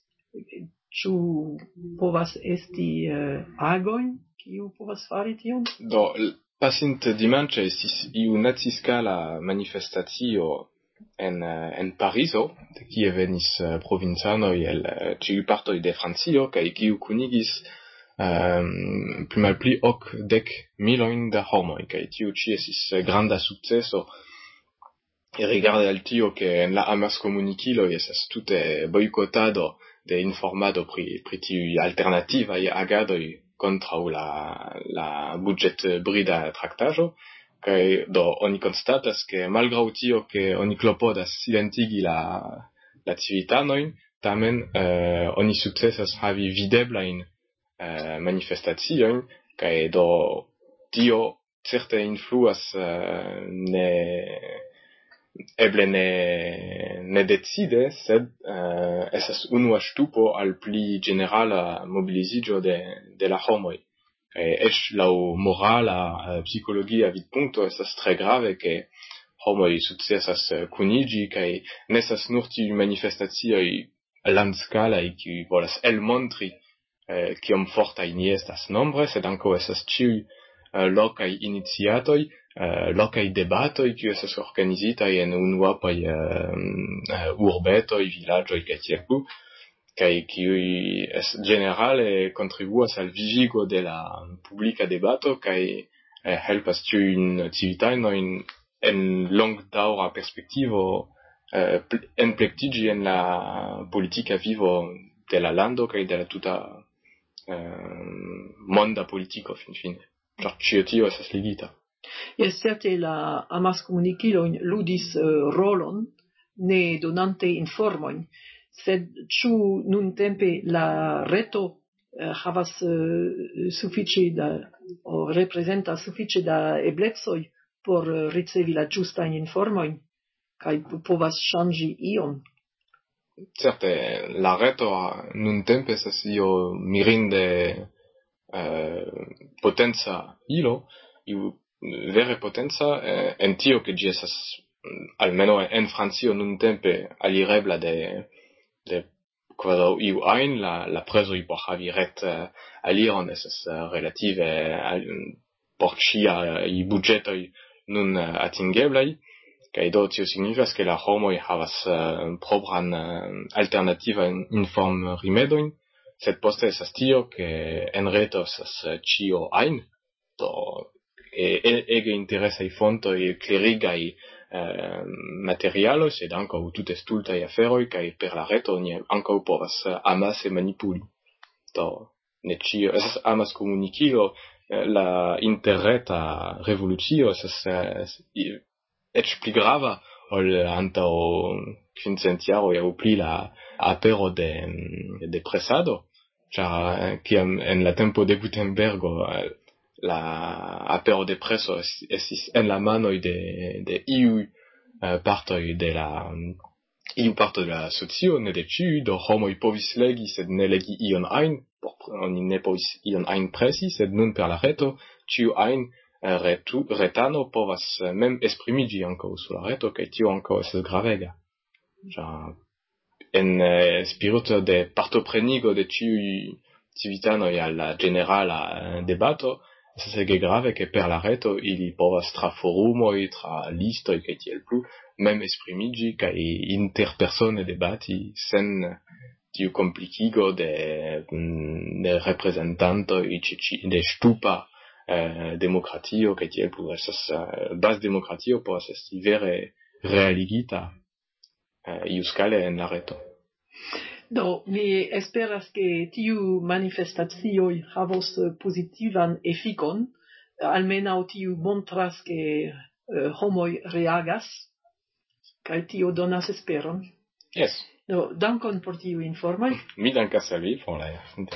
Speaker 2: Ĉu povas esti agoj kiu povas fari tion?
Speaker 7: Do pasinte dimanĉe estis iu naciskala manifestacio en Parizo, de kie venis provincanoj el ĉiuj partoj de Francio, kaj kiu kunigis pli malpli 10,000 da homoj, kaj tiu ĉi estis granda sukceso. Rigarde al tio ke en la amaskomunikiloj estas tute bojkotado de informado pri tiuj alternativaj agadoj kontraŭ la budĝetbrida traktaĵo, kaj do oni konstatas ke malgraŭ tio ke oni klopodas silentigi la civitanojn, tamen oni sukcesas havi videblajn manifestaciojn, kaj do tio certe influas eble ne decide, sed estas unua ŝtupo al pli ĝenerala mobiliziĝo de la homoj. Eĉ laŭ morala psikologia vidpunkto estas tre grave ke homoj sukcesas kuniĝi kaj ne estas nur tiuj manifestacioj landskalaj kiuj volas elmontri kiom fortaj ni estas nombre, sed ankaŭ estas ĉiuj lokaj iniciatoj, lokaj debatoj kiuj estas organizitaj en unuopaj urbetoj, vilaĝoj kaj tiel plu, kaj kiuj ĝenerale kontribuas al vivigo de la publika debato kaj helpas tiujn civitanojn en longdaŭra perspektivo enplektiĝi en la politika vivo de la lando kaj de la tuta monda politiko finfine. Ĉar ĉio tio estas ligita.
Speaker 2: Jes, certe la amaskomunikilojn ludis rolon ne donante informojn, sed ĉu nuntempe la reto havas sufiĉe da o reprezentas sufiĉe da eblecoj por ricevi la ĝustajn informojn kaj povas ŝanĝi ion?
Speaker 7: Certe, la reto nuntempe estas io mirinde potenza ilo, iu vere potenza, en tio che ĝi estas almeno en Francio nuntempe alirebla de quadrau iu ajn, la prezoj por havi ret aliron estas relative por ĉiaj budĝetoj nun atingeblaj, kaj do tio signifas ke la homoj havas propran alternativan informrimedojn, sed poste estas tio ke en reto estas ĉio ajn, do ege interesaj fontoj klerigaj materialoj, sed ankaŭ tute stultaj aferoj, kaj per la reto ni ankaŭ povas amase manipuli. Do ne ĉio estas amaskomunikilo, la interreta revolucio estas eĉ pli grava ol antaŭ 500 jaroj aŭ pli la apero de presado, ĉar kiam en la tempo de Gutenbergo la apero de preso estis en la manoj de iu partoj de la iu parto de la socio, ne de ĉiuj, do homoj povis legi, sed ne legi ion ajn, oni ne povis ion ajn presi, sed nun per la reto ĉiu ajn retano povas mem esprimiĝi ankaŭ sur la reto, kaj tio ankaŭ estas gravega. En spirito de partoprenigo de ĉiuj civitanoj al la ĝenerala debato, estas ege grave ke per la reto ili povas tra forumoj, tra listoj kaj tiel plu mem esprimiĝi kaj interpersone debati sen tiu komplikigo de reprezentantoj de ŝtupa demokratio kaj tiel plu. Estas basdemokratio povas esti vere realigita iuskale en la reto.
Speaker 2: Do, mi esperas ke tiu manifestacioj havos pozitivan efikon, almenaŭ tiu montras ke homoj reagas, kaj tio donas esperon.
Speaker 7: Yes.
Speaker 2: Do, dankon por tiu informoj.
Speaker 7: Mi dankas al vi por la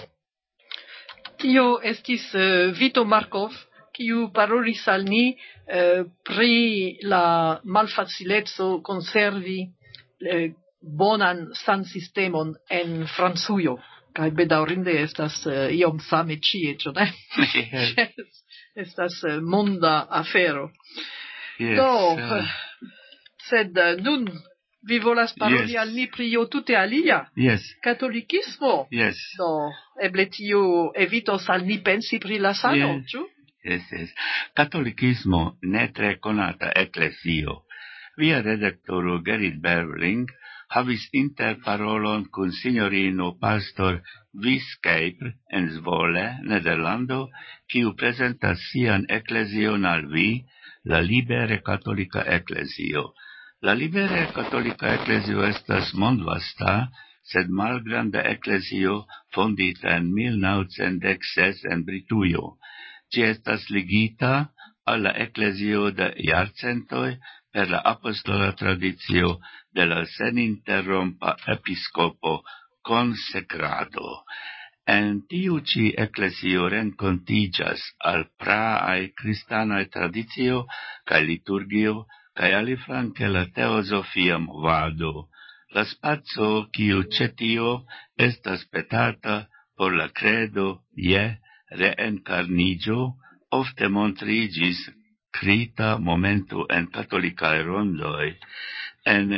Speaker 2: Tio estis Vito Markov, kiu parolis al ni pri la malfacileco konservi bonan sansistemon en Francujo, kaj bedaŭrinde estas iom same ĉie, ĉu ne? Estas monda afero. Do, sed nun vi volas paroli al ni pri io tute alia? Katolikismo? Do, eble tio evitos al ni pensi pri la sano, ĉu?
Speaker 4: Katolikismo ne tre konata eklezio. Via redaktoro Gerrit Berling havis interparolon kun signorino pastor Wieskeper en Zwolle, Nederlando, kiu prezentas sian eklezion al vi, la Libere Katolika Eklezio. La Libere Katolika Eklezio estas mondvasta, sed malgranda eklezio fondita en 1916 en Britujo. Ĝi estas ligita al la eklezio de jarcentoj per la apostola tradicio de la seninterrompa episkopo consecrado. En tiu ĉi eklezio renkontiĝas al praaj kristanaj tradicio kaj liturgio kaj aliflanke la teozofia movado. La spaco kiu ĉe tio estas petata por la kredo je reenkarniĝo ofte montriĝis krita momento en katolikaj rondoj. En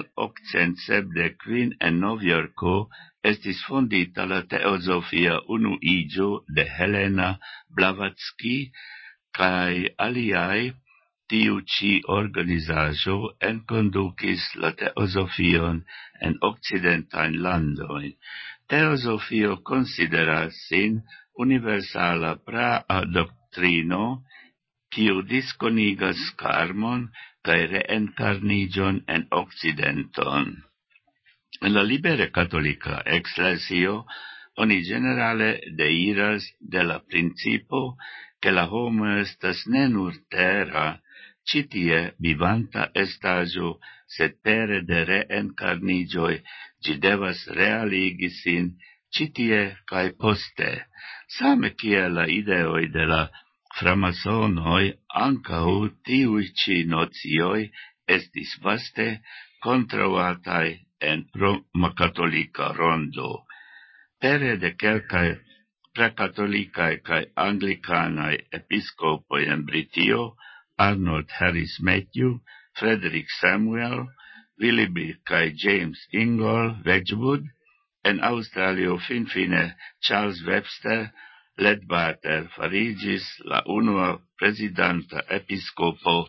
Speaker 4: 1875 en Novjorko estis fondita la teozofia unuiĝo de Helena Blavatsky kaj aliaj. Tiu ĉi organizaĵo enkondukis la teozofion en okcidentajn landojn. Teozofio konsideras sin universala praa doktrino, kiu diskonigas karmon kaj reenkarniĝon en okcidenton. En la Libere Katolika Eklezio oni ĝenerale deiras de la principo che la homo estas ne nur terra, citie vivanta estajo, sed pere de reencarnigioi, gi devas realigi sin citie cae poste. Same kie la ideoi de la framasonoi, ancau tiui ci nozioi estis vaste contrauatai en Roma-Catolica rondo. Pere de quelcae precatolicae cae anglicanae episcopoi en Britio, Arnold Harris Matthew, Frederick Samuel, Willoughby cae James Ingold Wedgwood, en Australio finfine Charles Webster, Leadbeater farigis la unua presidenta episcopo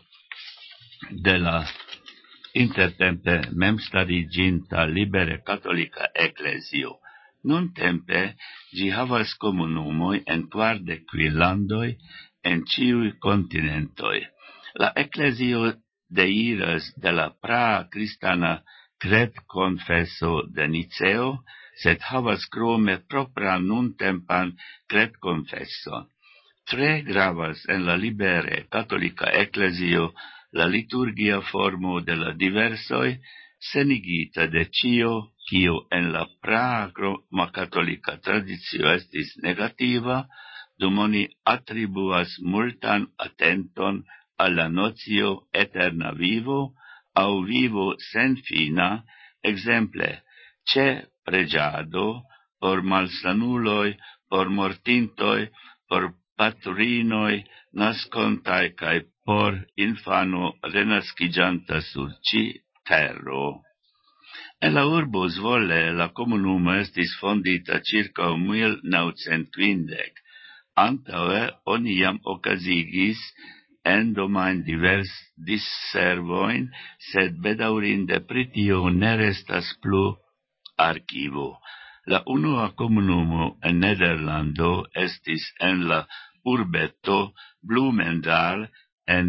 Speaker 4: de la intertempe memstariginta libere catholica ecclesio. Nun tempe gi havas comunumoi en 40 landoi en ciui continentoi. La ecclesio deiras de la praa cristana cred confesso de Niceo, sed havas crome propra nuntempan cred confesson. Tre gravas en la libere catholica ecclesio la liturgia formo de la diversoi, senigita de cio, quio en la praa Roma catholica traditio estis negativa, dum oni attribuas multan attenton alla notio eterna vivo, au vivo sen fina, exemple, ce pregiado, por malsanuloi, por mortintoi, por patrinoi, nascontai cae por infano renascigianta sur ci terro. En la urbo Zwolle la comunuma estis fondita circa 1950. Antaue oni jam occasigis endomain divers disservoin, sed bedaurinde pritio ne restas plu archivo. La unua comunumo en Nederlando estis en la urbeto Blumendal en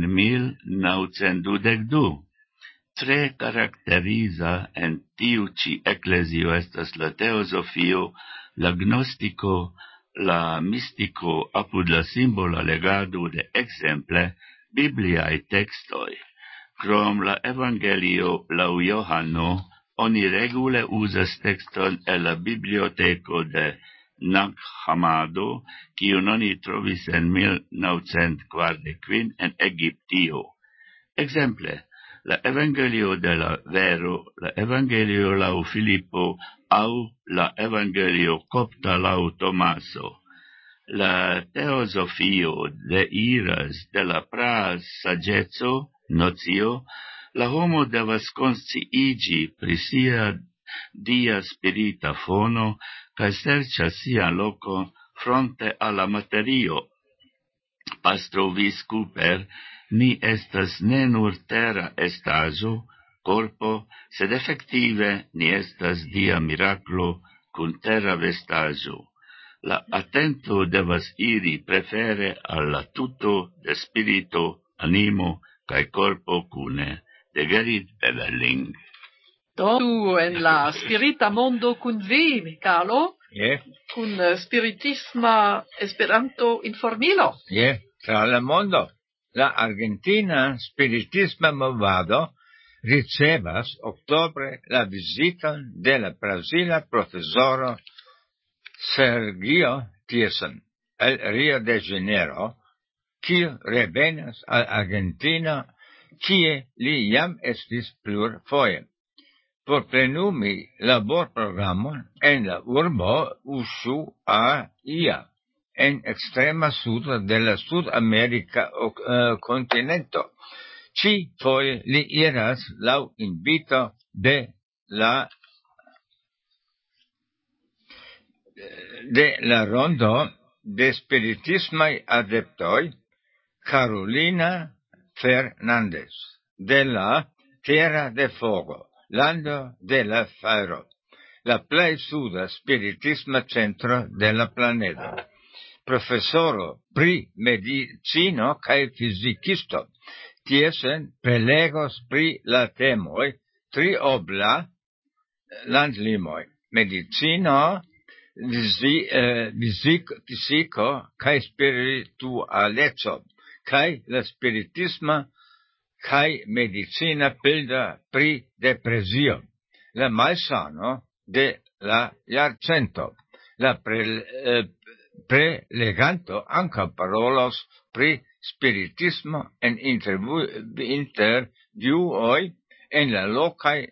Speaker 4: 1922. Tre caracteriza en tiu ci ecclesio estas la teosofio, la gnostico, la mystico apud la simbola legado de exemple bibliae textoi. Crom la evangelio lau Johano, oni regule usas texton e la biblioteco de Nag Hammadi, kiun oni trovis en 1945 en Egiptio. Exemple, la evangelio de la Vero, la evangelio lau Filippo, au la evangelio copta lau Tomaso. La teosofio de iras de la praa sagezzo, notio, la homo devas consciigi pri sia dia spirita fono, cae sercia sia loco fronte alla materio. Pastro Viscuper, ni estas ne nur terra estajo, corpo, sed effective ni estas dia miraclo cun terra vestajo. La attento devas iri prefere alla tuto de spirito, animo, cae corpo cune. De Gerrit Beverling.
Speaker 2: Tu en la spirita mondo cun vi, Carlo? Cun spiritisma Esperanto informilo?
Speaker 5: Tra la mondo. La Argentina Spiritisma Movado ricevas octobre la visiton de la Brasila profesoro Sergio Tierson el Rio de Janeiro, kiu revenas al Argentina, kie li jam estis plurfoje. Por plenumi laborprogramon en la urbo Ushuaia, en extrema sudo de la Sud-America continento. Ci foje li iras lau invito de la rondo de spiritismai adeptoi Carolina Fernandez de la Tierra de Fuego, lando de la Faro, la plei suda spiritisma centro de la planedo. Professoro pri medicino cae fisikisto, Tiersen prelegos pri la temoi triobla landlimoi, medicino, fisico kai spiritualeco, kai la spiritisma kai medicina pilda pri depresio. La malsano de la jarcento. La preleganto anca parolos pri spiritismo en interviuoi en la locai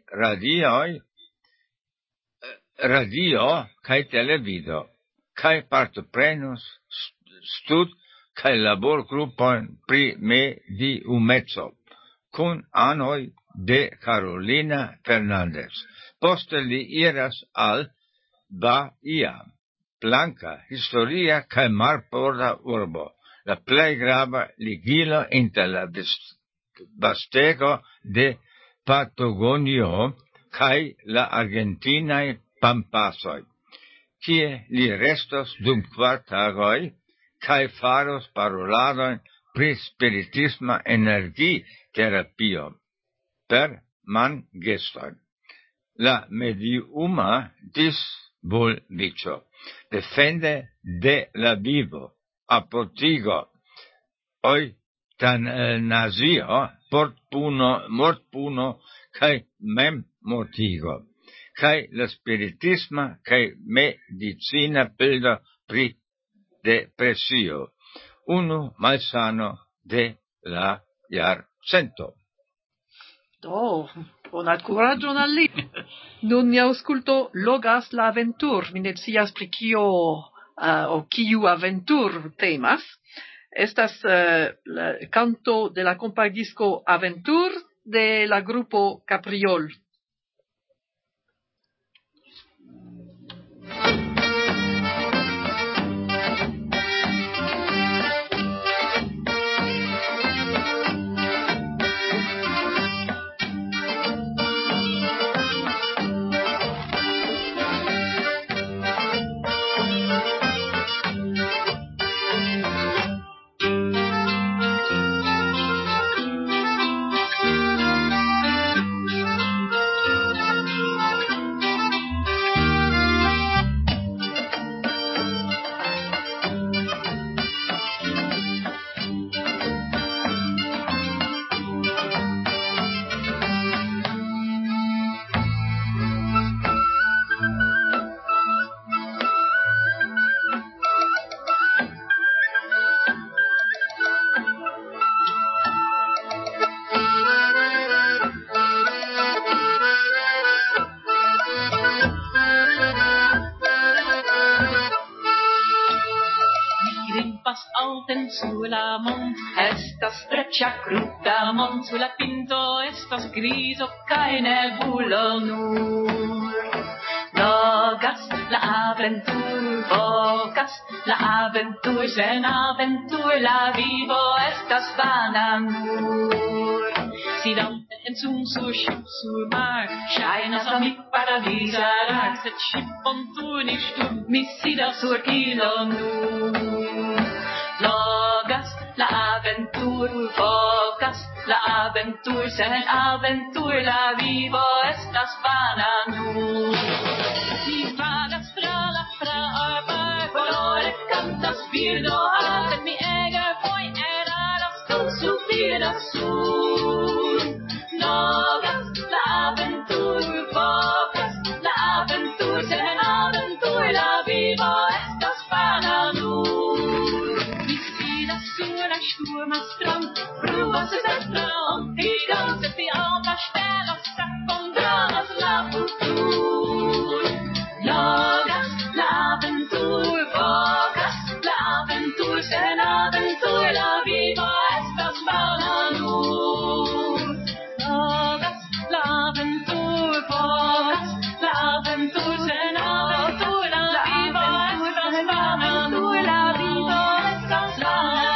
Speaker 5: radio kai televido, kai partoprenos stud kai labor grupon pri mediumeco, kun anoi de Carolina Fernandez. Poste li iras al Bahia, blanca, historia kai marborda urbo, la plei grava ligilo inter la vastego de Patagonio kai la Argentinae pampasoi, kie li restos dum 4 tagoi, kai faros paroladon pri spiritisma energi terapio, per man geston. La mediuma disvolvicio, defende de la vivo, apotigo, eutanasio, mortpuno, kai mem mortigo, kai la spiritisma, kai medicina pildo pri depresio, unu malsano de la jarcento.
Speaker 2: Bonan kuraĝon al li. Nun ni aŭskulto Logas la aventur. Mi ne scias pri kio o kiu aventur temas. Estas la canto de la compagisco Aventur de la grupo Capriol.
Speaker 6: Sulla mont estas streccia cruda mont sulla pinto estas griso cae nebulo nur. Logas la aventur, vocas la aventur, sen aventur la vivo estas vana nur. Sidante en sur mar, shainas a mi paradisar, sed shippon tu nicht mi sidas sur ilo nur. Logas la aventur, vocas la aventur, sen aventur la vivo estas vana nur. Si vagas fra arbor, colore cantas birdo, sed mi ege voi eraras con su vida sur. Logas la aventur, vocas la aventur, sen aventur la vivo estas vana nur. Sturma strand, bruas es el tron, gigante i alta ställa, secondaras la futur. Logas la aventur, vocas la aventur, sen aventur la vivo estas vana nur. Logas la aventur, vocas la aventur, sen aventur la vivo estas vana nur. La vivo estas vana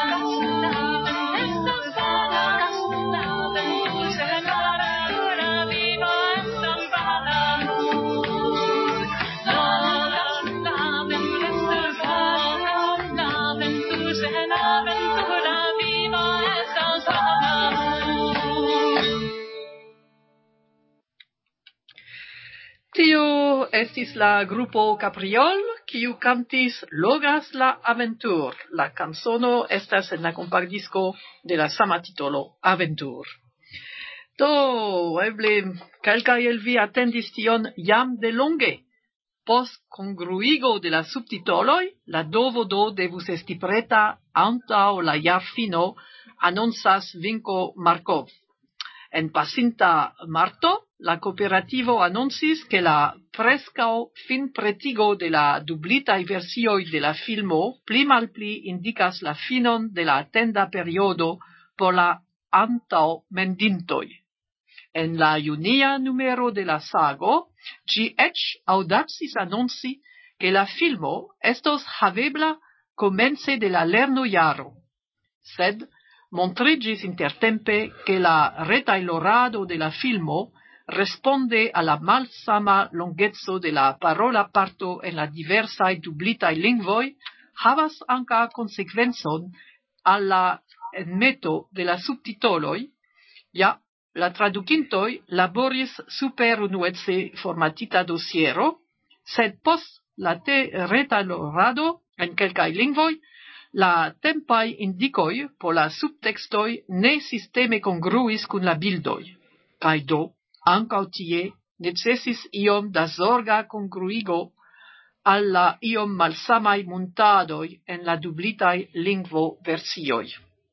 Speaker 2: Tio estis la grupo Capriol kiu cantis Logas la Aventur. La canzono estas en la compactdisco de la sama titolo, Aventur. Do, eble, kelkaj el vi atendis tion jam de longe. Post congruigo de la subtitoloi, la DVD devus esti preta antaŭ la jarfino, annonsas Vinko Markov. En pasinta marto, la cooperativo annoncis che la prescau fin pretigo de la dublitaj versioj de la filmo pli malpli indicas la finon de la atenda periodo por la antaŭ mendintoj. En la junia numero de la sago, ĝi eĉ audacis annonci che la filmo estos havebla komence de la lernojaro. Sed montrigis intertempe che la retailorado de la filmo responde a la malsama longezzo de la parola parto en la diversaj dublitaj lingvoj havas ankaŭ konsekvencon al la enmeto de la subtitoloj. Ja, la tradukintoj laboris super unuece formatita dosiero, sed post la retailorado en kelkaj lingvoj, la tempaj indikoj por la subtekstoj ne sisteme kongruis kun la bildoj. Kaj do, ankaŭ tie necesis iom da zorga kongruigo al la iom malsamaj muntadoj en la dublitaj lingvo-versioj.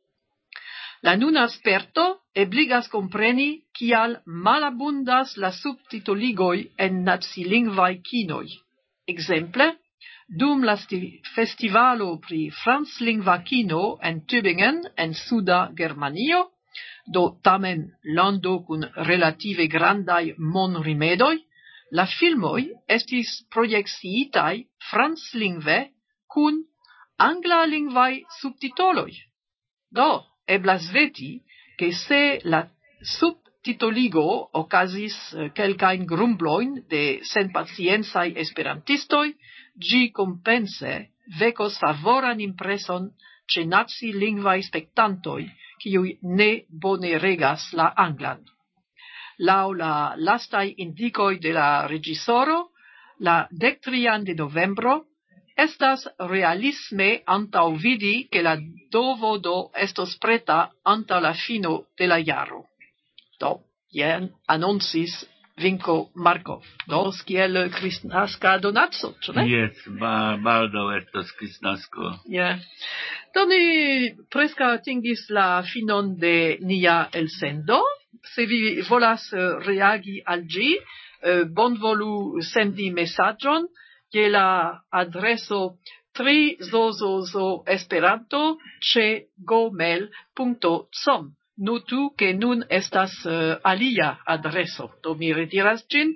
Speaker 2: La nuna sperto ebligas compreni kial malabundas la subtitoligoj en nacilingvaj kinoj. Ekzemple, dum la festivalo pri franclingva kino en Tübingen en suda Germanio, do tamen lando kun relative grandaj monrimedoj, la filmoj estis projekciitaj franclingve kun anglalingvaj subtitoloj. Do, eblas veti, che se la subtitoligo okazis kelkajn grumblojn de senpacienzaj esperantistoj, ĝi kompense vekos favoran impreson ĉe nacilingvaj spektantoj, kiuj ne bone regas la anglan. Laŭ la lastaj indikoj de la reĝisoro, la 13 de novembro estas realisme antaŭvidi ke la DVD estos preta antaŭ la fino de la jaro. Do, jen annoncis Vinko Markov. Do, kiel kristnaska donaco, ĉu ne?
Speaker 4: Yes, baldaŭ estos kristnasko.
Speaker 2: Yeah. Do ni preskaŭ atingis la finon de nia elsendo. Se vi volas reagi al ĝi, bonvolu sendi mesaĝon je la adreso trizozozoesperanto@gmail.com. Notu ke nun estas alia adreso. Do mi retiras ĝin.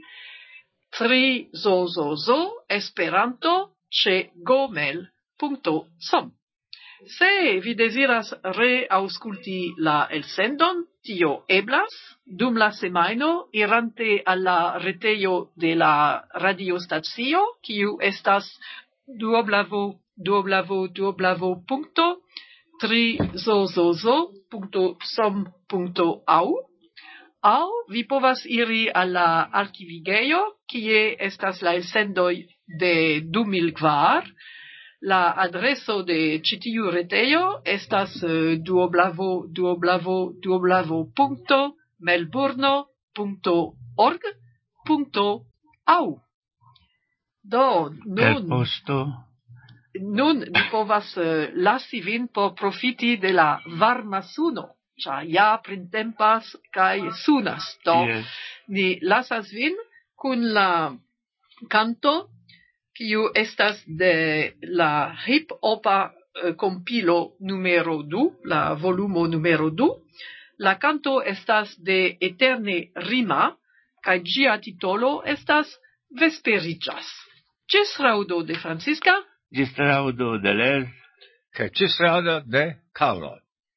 Speaker 2: trizozozoesperanto@gmail.com. Se vi deziras reaŭskulti la elsendon, tio eblas dum la semajno irante al la retejo de la radiostacio, kiu estas www.trizozozo.som.au, aŭ vi povas iri al la arkivigejo, kie estas la elsendoj de 2004. La adreso de ĉi tiu retejo estas www.melburno.org.au. Do, nun ni povas lasi vin por profiti de la varma suno, ĉar ja printempas kaj sunas. Do, ni lasas vin kun la kanto kiu estas de la hip-hopa compilo numero 2, la volumo numero 2. La canto estas de Eterne Rima, kaj ĝia titolo estas Vesperiĝas. Ĝis raŭdo de Francisca.
Speaker 4: Ĝis raŭdo de Les.
Speaker 5: Kaj ĝis raŭdo de Karlo.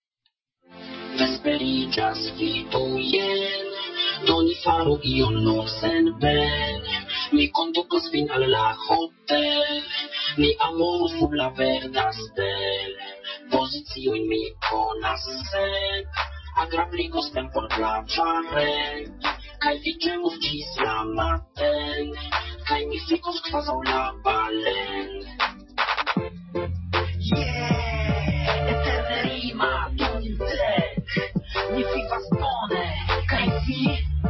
Speaker 6: Vesperiĝas vito jen, do ni faru ion nur senben. Ni kondukos vin al la hotel, ni amoru sub la verda stel. Poziciojn mi konas, sed agrabligos tempon plaĉaren, kaj vi ĝemus ĝis la maten, kaj mi ficos kvazaŭ la balen. Eterne rima, dek, ni vivas bone, kaj vi?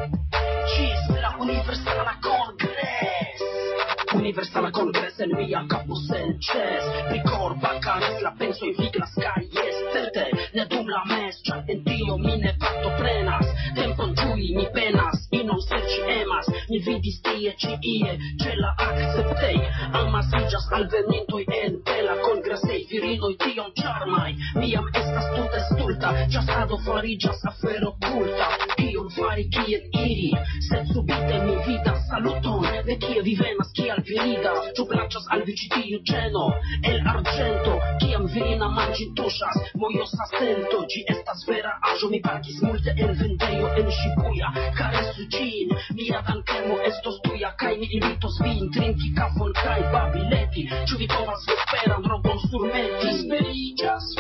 Speaker 6: Ĝis la Universala Kongres. Universala Kongres en mia kapo senĉes. Pri korpa kares la pensoj viglas kaj jes, certe ne dum la mes, ĉar en tio mi ne partoprenas. Tempon ĝui mi penas, inon serĉi emas. Mi vidis tie ĉi ie, ĉe la akceptej. Amasiĝas alvenintoj en bela kongresej. Virinoj tiom ĉarmaj, mi jam estas tute stulta. Ĝasado fariĝas afero kulta. Kion fari, kien iri? Sed subite mi vidas saluton. De kie vi venas, kial vi ridas? Ĉu plaĉas al vi ĉi tiu ĉeno el arĝento? Kiam virina man ĝin tuŝas, mojosa sento. Ĝi estas vera aĵo, mi pagis multe en vendejo en Ŝibuja. Karesu ĝin, mia dankemo estos tuja, kaj mi invitos vin trinki kafon kaj babileti. Ĉu vi povas vesperan robon surmeti?
Speaker 3: Vesperiĝas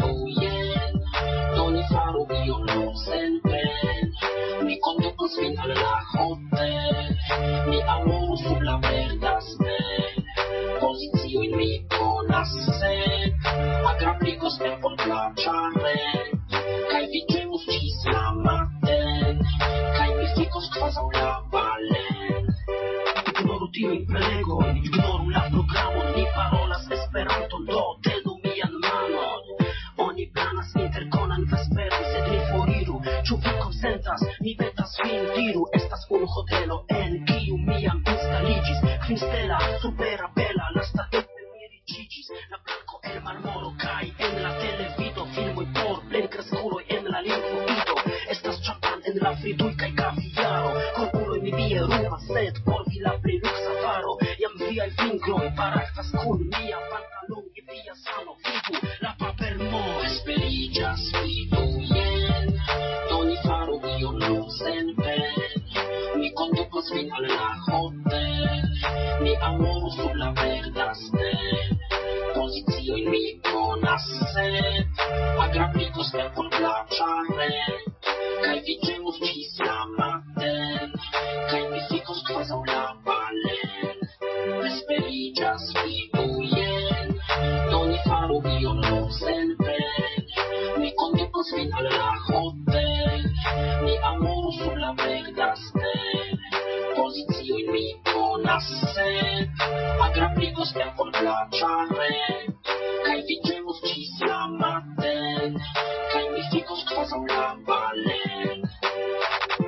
Speaker 3: jen, do ni faru ion nur senpen. Mi kondukos vin al la hotel, mi amoru sub la verda stel. Poziciojn mi konas, sed agrabligos per bonplaĉa rent. Kaj vi ĝemus ĝis la maten, kaj mi fikos kvazaŭ la balen.
Speaker 6: Ignoru tiujn prelegojn, ignoru la programon. Ni parolas Esperanton, do tenu mian manon. Oni planas interkonan vesperon, sed ni foriru. Ĉu vi konsentas? Mi petas vin, diru. Estas unu hotelo, en kiu mi jam instaliĝis. Kvinstela, supera, bela, lastatempe mi riĉiĝis. La blanko el marmoro kaj en la televido filmoj por plenkreskuloj en la lingvo ido. Estas ĉampan en la friduj kaj kaviaro. Korpuloj mi bierumas, sed por vi la plej luksa varo. Jam viaj fingroj baraktas kun mia pantalon je via sano. Vidu la papermon.
Speaker 3: Vesperiĝas jen, do ni faru ion nur senpen. Mi kondukos vin al la hotel, mi amoru sub la verda stel. Poziciojn mi konas, sed agrabligos per bonplaĉa rent. Kaj vi ĝemus ĝis la maten, kaj mi fikos kvazaŭ la balen. Vesperiĝas jen, do ni faru ion nur senpen. Mi kondukos vin al la hotel, mi amoru sub la verda stel. Poziciojn mi konas, sed agrabligos per bonplaĉa rent. Kaj vi ĝemus ĝis la maten, kaj mi fikos kvazaŭ la balen.